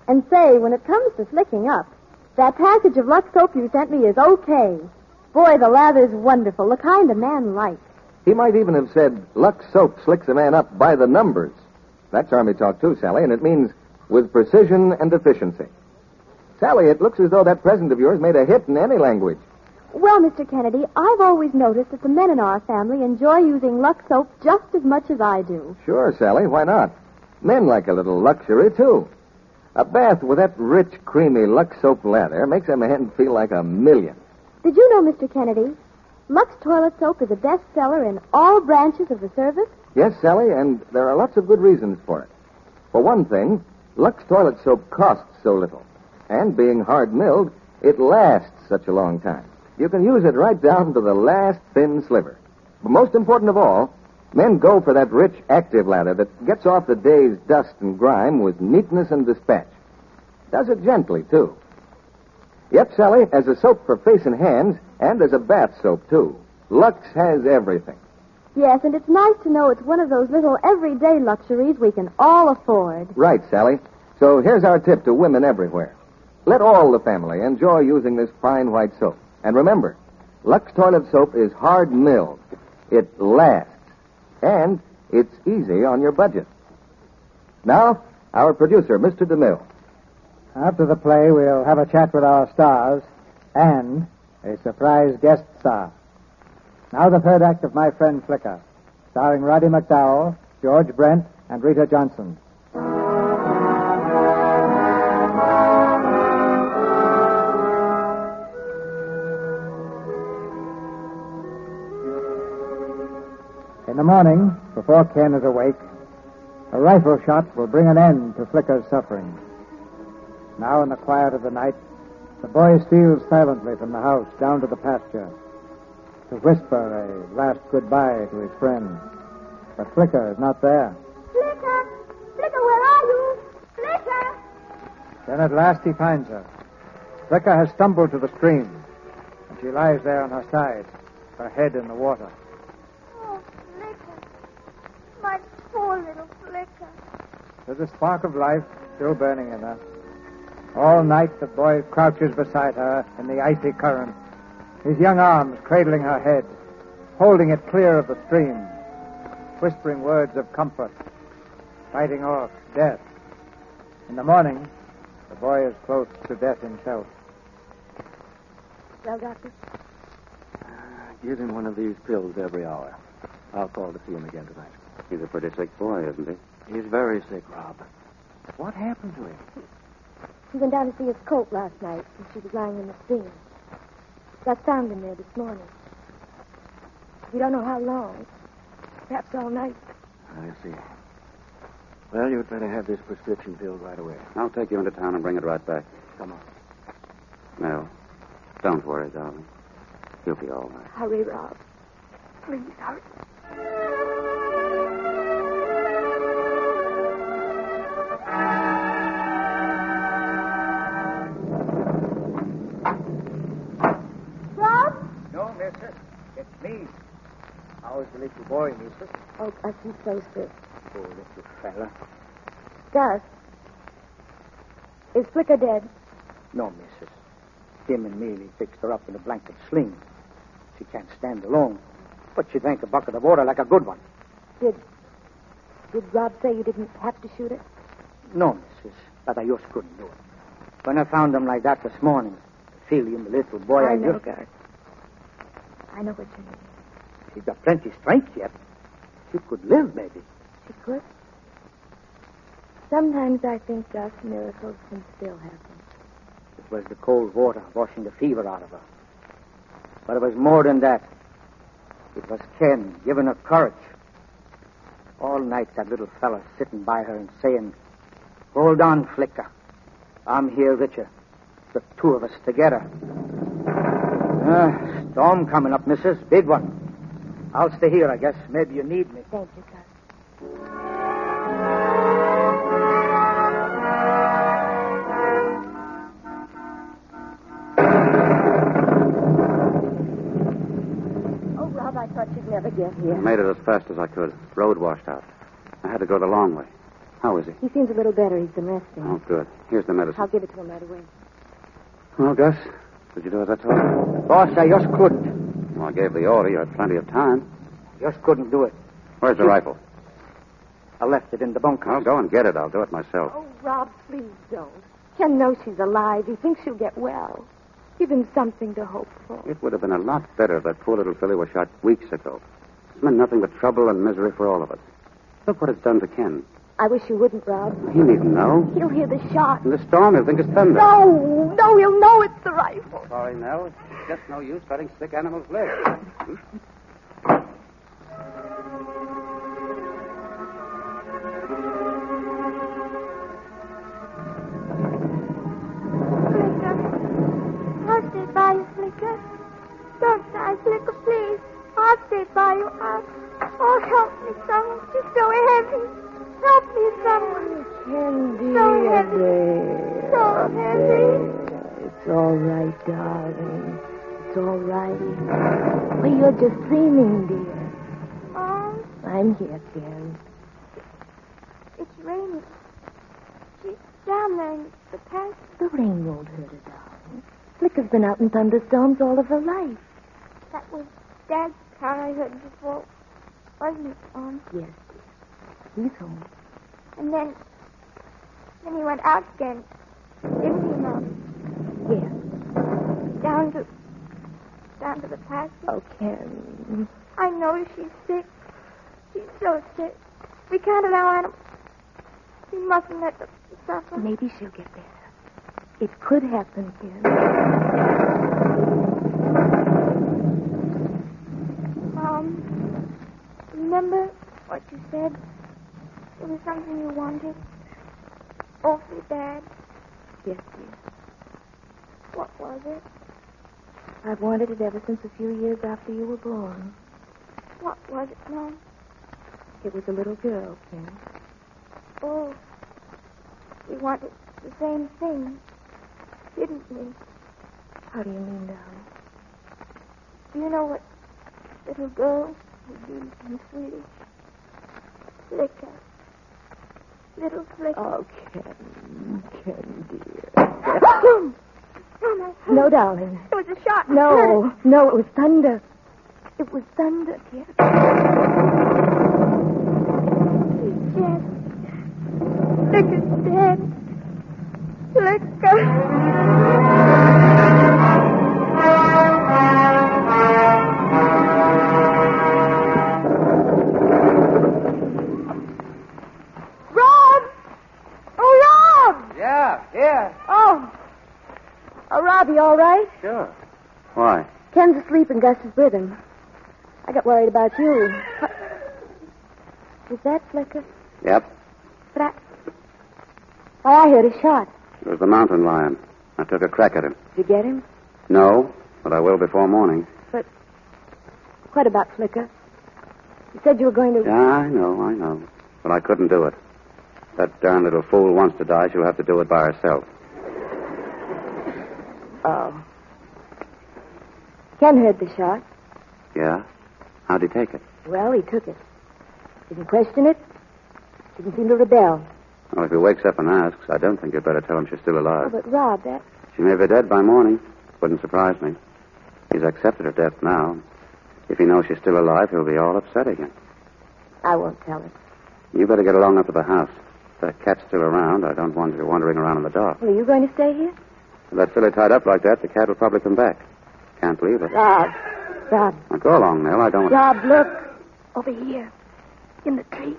And say, when it comes to slicking up, that package of Lux soap you sent me is okay. Boy, the lather's wonderful. The kind a man likes. He might even have said, Lux soap slicks a man up by the numbers. That's Army talk, too, Sally, and it means with precision and efficiency. Sally, it looks as though that present of yours made a hit in any language. Well, Mister Kennedy, I've always noticed that the men in our family enjoy using Lux soap just as much as I do. Sure, Sally, why not? Men like a little luxury, too. A bath with that rich, creamy Lux soap lather makes a man feel like a million. Did you know, Mister Kennedy, Lux toilet soap is a bestseller in all branches of the service? Yes, Sally, and there are lots of good reasons for it. For one thing, Lux toilet soap costs so little. And being hard-milled, it lasts such a long time. You can use it right down to the last thin sliver. But most important of all, men go for that rich, active lather that gets off the day's dust and grime with neatness and dispatch. Does it gently, too. Yep, Sally, as a soap for face and hands, and as a bath soap, too, Lux has everything. Yes, and it's nice to know it's one of those little everyday luxuries we can all afford. Right, Sally. So here's our tip to women everywhere. Let all the family enjoy using this fine white soap. And remember, Lux toilet soap is hard milled. It lasts. And it's easy on your budget. Now, our producer, Mister DeMille. After the play, we'll have a chat with our stars and a surprise guest star. Now the third act of My Friend Flicker, starring Roddy McDowell, George Brent, and Rita Johnson. In the morning, before Ken is awake, a rifle shot will bring an end to Flicker's suffering. Now, in the quiet of the night, the boy steals silently from the house down to the pasture to whisper a last goodbye to his friend. But Flicker is not there. Flicker! Flicker, where are you? Flicker! Then at last he finds her. Flicker has stumbled to the stream, and she lies there on her side, her head in the water. Oh, Flicker. My poor little Flicker. There's a spark of life still burning in her. All night the boy crouches beside her in the icy current, his young arms cradling her head, holding it clear of the stream, whispering words of comfort, fighting off death. In the morning, the boy is close to death himself. Well, Doctor? Give him one of these pills every hour. I'll call to see him again tonight. He's a pretty sick boy, isn't he? He's very sick, Rob. What happened to him? He went down to see his coat last night, and she was lying in the stream. Gus found him there this morning. We don't know how long. Perhaps all night. I see. Well, you'd better have this prescription filled right away. I'll take you into town and bring it right back. Come on. No. Don't worry, darling. You'll be all right. Hurry, Rob. Please, hurry. Me. How's the little boy, missus? Oh, Gus, he's so sick. Poor little fella. Gus, is Flicker dead? No, missus. Tim and me, we fixed her up in a blanket sling. She can't stand alone, but she drank a bucket of water like a good one. Did, did Rob say you didn't have to shoot it? No, missus, but I just couldn't do it. When I found him like that this morning, Philly, the little boy, I, I know, just... Gus. I know what you mean. She's got plenty strength yet. She could live, maybe. She could. Sometimes I think, Gus, miracles can still happen. It was the cold water washing the fever out of her. But it was more than that. It was Ken giving her courage. All night that little fella sitting by her and saying, "Hold on, Flicker. I'm here with you. The two of us together." Ah, storm coming up, missus. Big one. I'll stay here, I guess. Maybe you need me. Thank you, Gus. Oh, Rob, I thought you'd never get here. I made it as fast as I could. Road washed out. I had to go the long way. How is he? He seems a little better. He's been resting. Oh, good. Here's the medicine. I'll give it to him right away. Well, Gus, did you do as I told you? Boss, I just couldn't. Well, I gave the order. You had plenty of time. Just couldn't do it. Where's the rifle? I left it in the bunkhouse. I'll go and get it. I'll do it myself. Oh, Rob, please don't. Ken knows she's alive. He thinks she'll get well. Give him something to hope for. It would have been a lot better if that poor little filly was shot weeks ago. It's meant nothing but trouble and misery for all of us. Look what it's done to Ken. I wish you wouldn't, Rob. He needn't know. He'll hear the shot. In the storm, he'll think it's thunder. No, no, he'll know it's the rifle. Sorry, Nell. It's just no use cutting sick animals' legs. I'll stay by you, Flicker. Don't die, Flicker, please. I'll stay by you. I'll... Oh, help me, someone. She's so heavy. Help me, someone. Ken, So dear, heavy. dear, So heavy. dear. It's all right, darling. It's all right. Well, you're just dreaming, dear. Oh, I'm here, Ken. it's raining. She's down there in the pasture. The rain won't hurt her, darling. Flicker's been out in thunderstorms all of her life. That was Dad's car I heard before. Wasn't it, Mom? Yes, dear. He's home. And then... Then he went out again. Didn't he, Mom? Yes. Down to... Down to the pasture. Oh, Ken. I know she's sick. She's so sick. We can't allow animals. We mustn't let them suffer. Maybe she'll get better. It could happen, Ken. Mom, remember what you said? It was something you wanted. Awfully bad. Yes, dear. What was it? I've wanted it ever since a few years after you were born. What was it, Mom? It was a little girl, Ken. Oh, we wanted the same thing, didn't we? How do you mean, darling? Do you know what little girl would be in Swedish? Flicka. Little Flicka. Oh, Ken. Ken, dear. Oh, my God. No, darling. It was a shot. No, no, it was thunder. It was thunder, Ken. He's dead. Flicka's dead. Flicka. Rob! Oh, Rob! Yeah, yeah. Oh. Oh, Robbie, all right? Sure. Why? Ken's asleep and Gus is with him. I got worried about you. What? Is that Flicker? Yep. But I... Why, I heard a shot. It was the mountain lion. I took a crack at him. Did you get him? No, but I will before morning. But what about Flicker? You said you were going to... Yeah, I know, I know. But I couldn't do it. That darn little fool wants to die. She'll have to do it by herself. Oh. Ken heard the shot. Yeah? How'd he take it? Well, he took it. Didn't question it. Didn't seem to rebel. Well, if he wakes up and asks, I don't think you'd better tell him she's still Oh, alive. but Rob, that... She may be dead by morning. Wouldn't surprise me. He's accepted her death now. If he knows she's still alive, he'll be all upset again. I won't tell her. You better get along up to the house. If that cat's still around, I don't want you wandering around in the dark. Well, are you going to stay here? With that filly tied up like that, the cat will probably come back. Can't leave her. Rob. Rob. Now, go along, Nell. I don't want... Rob, look. Over here. In the tree.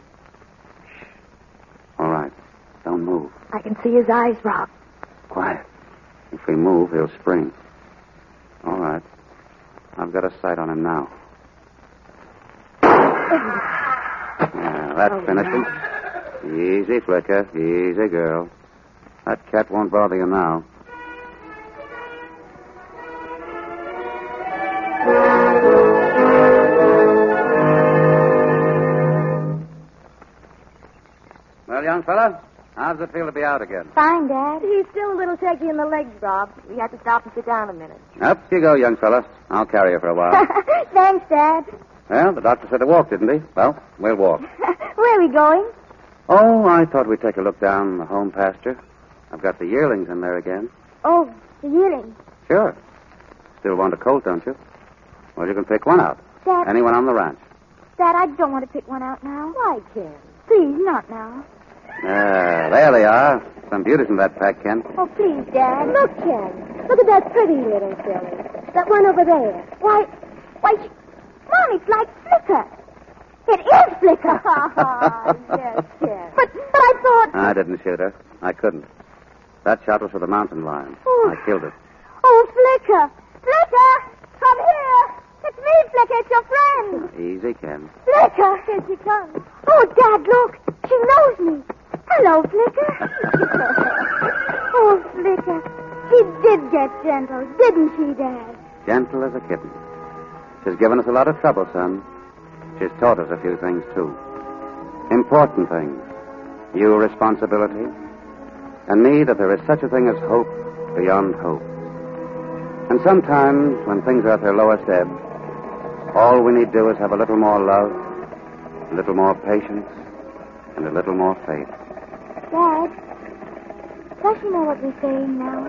All right. Don't move. I can see his eyes, Rob. Quiet. If we move, he'll spring. All right. I've got a sight on him now. Yeah, that Oh, finished him. Easy, Flicker. Easy, girl. That cat won't bother you now. Well, young fella, how's it feel to be out again? Fine, Dad. He's still a little shaky in the legs, Rob. We had to stop and sit down a minute. Up you go, young fella. I'll carry you for a while. Thanks, Dad. Well, the doctor said to walk, didn't he? Well, we'll walk. Where are we going? Oh, I thought we'd take a look down the home pasture. I've got the yearlings in there again. Oh, the yearling. Sure. Still want a colt, don't you? Well, you can pick one out. Dad. Anyone on the ranch. Dad, I don't want to pick one out now. Why, Ken? Please, not now. Ah, there they are. Some beauties in that pack, Ken. Oh, please, Dad. Look, Ken. Look at that pretty little filly. That one over there. Why, why, she... Mom, it's like Flicker. It is Flicker. Yes, Ken. But, but I thought... I didn't shoot her. I couldn't. That shot was for the mountain lion. Oh. I killed it. Oh, Flicker. Flicker, come here. It's me, Flicker. It's your friend. Easy, Ken. Flicker. Here she comes. Oh, Dad, look. She knows me. Hello, Flicker. Oh, Flicker. She did get gentle, didn't she, Dad? Gentle as a kitten. She's given us a lot of trouble, son. She's taught us a few things, too. Important things. You responsibility. And me that there is such a thing as hope beyond hope. And sometimes, when things are at their lowest ebb, all we need do is have a little more love, a little more patience, and a little more faith. Dad, does she know what we're saying now?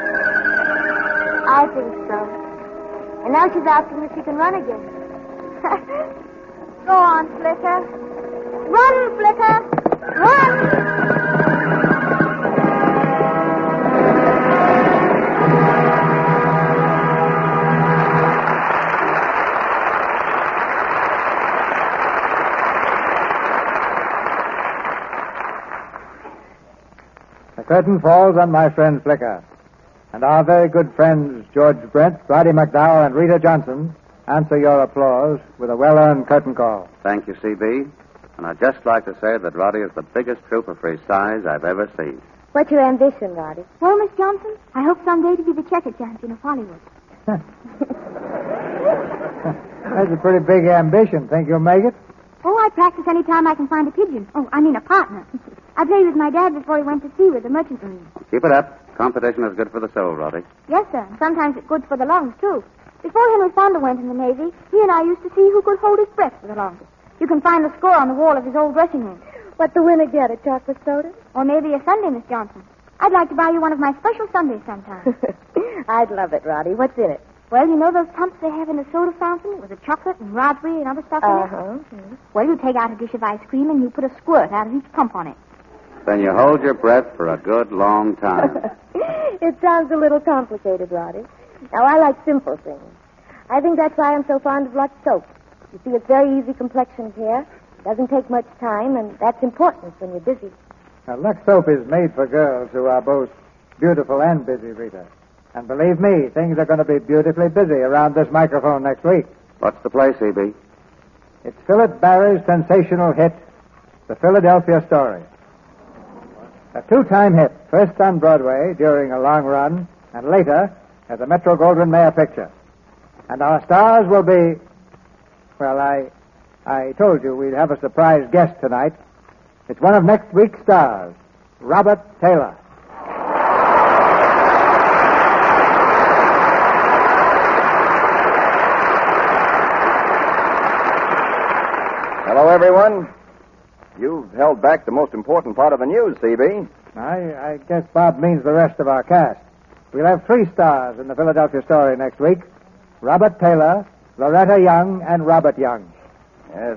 I think so. And now she's asking if she can run again. Go on, Flicker. Run, Flicker. Run! The curtain falls on my friend Flicker. And our very good friends George Brent, Roddy McDowell, and Rita Johnson answer your applause with a well-earned curtain call. Thank you, C B. And I'd just like to say that Roddy is the biggest trooper for his size I've ever seen. What's your ambition, Roddy? Well, Miss Johnson, I hope someday to be the checker champion of Hollywood. That's a pretty big ambition. Think you'll make it? Oh, I practice any time I can find a pigeon. Oh, I mean a partner. I played with my dad before he went to sea with the merchant marine. Keep it up. Competition is good for the soul, Roddy. Yes, sir. And sometimes it's good for the lungs, too. Before Henry Fonda went in the Navy, he and I used to see who could hold his breath for the longest. You can find the score on the wall of his old dressing room. What the winner get, a chocolate soda? Or maybe a sundae, Miss Johnson. I'd like to buy you one of my special sundaes sometime. I'd love it, Roddy. What's in it? Well, you know those pumps they have in the soda fountain with the chocolate and raspberry and other stuff in it? Uh-huh. Well, you take out a dish of ice cream and you put a squirt out of each pump on it. Then you hold your breath for a good long time. It sounds a little complicated, Roddy. Now, I like simple things. I think that's why I'm so fond of Lux soap. You see, it's very easy complexion care. It doesn't take much time, and that's important when you're busy. Now, Lux soap is made for girls who are both beautiful and busy, Rita. And believe me, things are going to be beautifully busy around this microphone next week. What's the play, C B? It's Philip Barry's sensational hit, The Philadelphia Story. A two-time hit, first on Broadway during a long run, and later as a Metro-Goldwyn-Mayer picture. And our stars will be, well, I, I told you we'd have a surprise guest tonight. It's one of next week's stars, Robert Taylor. Hello, everyone. You've held back the most important part of the news, C B. I, I guess Bob means the rest of our cast. We'll have three stars in the Philadelphia Story next week. Robert Taylor, Loretta Young, and Robert Young. Yes.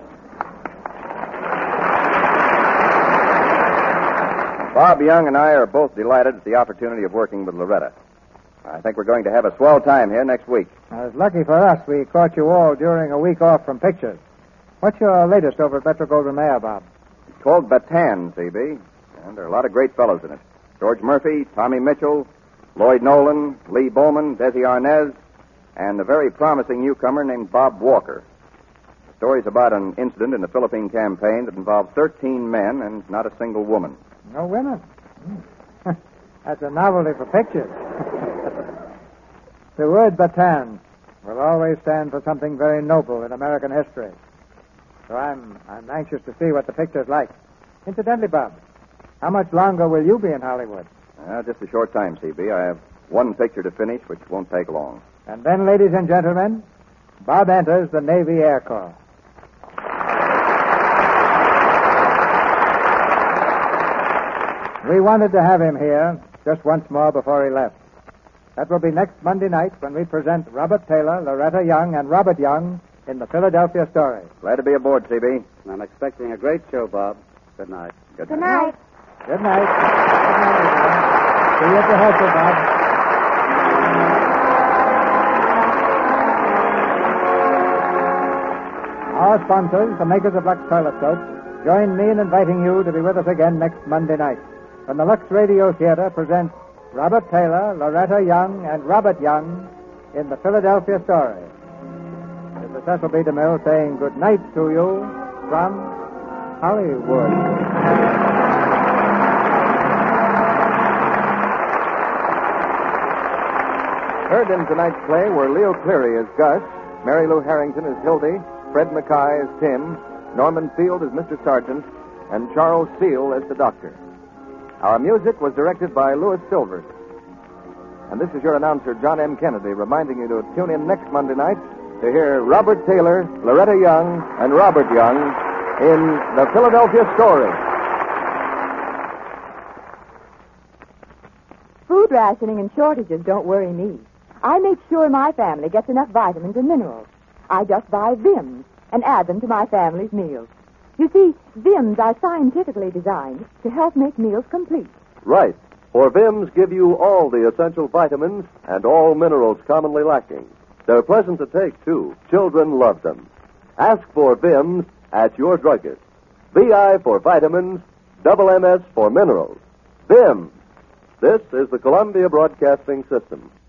Bob Young and I are both delighted at the opportunity of working with Loretta. I think we're going to have a swell time here next week. Now, it's lucky for us we caught you all during a week off from pictures. What's your latest over at Metro-Goldwyn-Mayer, Bob? It's called Bataan, C B. And there are a lot of great fellows in it. George Murphy, Tommy Mitchell, Lloyd Nolan, Lee Bowman, Desi Arnaz, and a very promising newcomer named Bob Walker. The story's about an incident in the Philippine campaign that involved thirteen men and not a single woman. No women? Hmm. That's a novelty for pictures. The word Bataan will always stand for something very noble in American history. So I'm I'm anxious to see what the picture's like. Incidentally, Bob, how much longer will you be in Hollywood? Uh, just a short time, C B. I have one picture to finish, which won't take long. And then, ladies and gentlemen, Bob enters the Navy Air Corps. We wanted to have him here just once more before he left. That will be next Monday night when we present Robert Taylor, Loretta Young, and Robert Young in the Philadelphia Story. Glad to be aboard, C B. I'm expecting a great show, Bob. Good night. Good night. Good night. Good night, everyone. See you at rehearsal, Bob. Our sponsors, the makers of Lux Toilet Soap, join me in inviting you to be with us again next Monday night when the Lux Radio Theater presents Robert Taylor, Loretta Young, and Robert Young in the Philadelphia Story. This is Cecil B. DeMille saying good night to you from Hollywood. Heard in tonight's play were Leo Cleary as Gus, Mary Lou Harrington as Hildy, Fred Mackay as Tim, Norman Field as Mister Sargent, and Charles Seal as the Doctor. Our music was directed by Louis Silvers. And this is your announcer, John M. Kennedy, reminding you to tune in next Monday night to hear Robert Taylor, Loretta Young, and Robert Young in the Philadelphia Story. Food rationing and shortages don't worry me. I make sure my family gets enough vitamins and minerals. I just buy Vims and add them to my family's meals. You see, Vims are scientifically designed to help make meals complete. Right. For Vims give you all the essential vitamins and all minerals commonly lacking. They're pleasant to take, too. Children love them. Ask for Vims at your druggist. V I for vitamins, double M S for minerals. Vims. This is the Columbia Broadcasting System.